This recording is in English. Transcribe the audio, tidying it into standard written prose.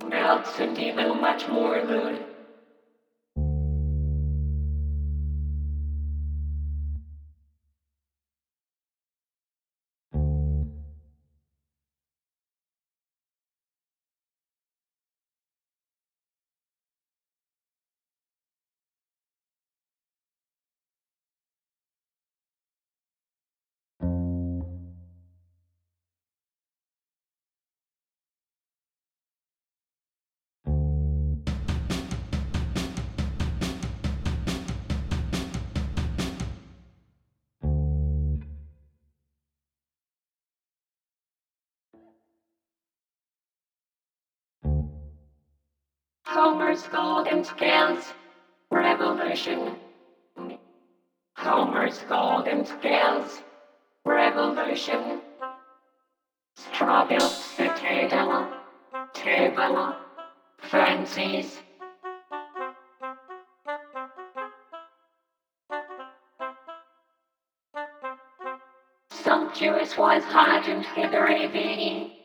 Melts and even much more lewd. Homer's golden scales, revolution. Homer's golden scales, revolution. Strawbills, the table, fancies. Sumptuous was hot and heathery being.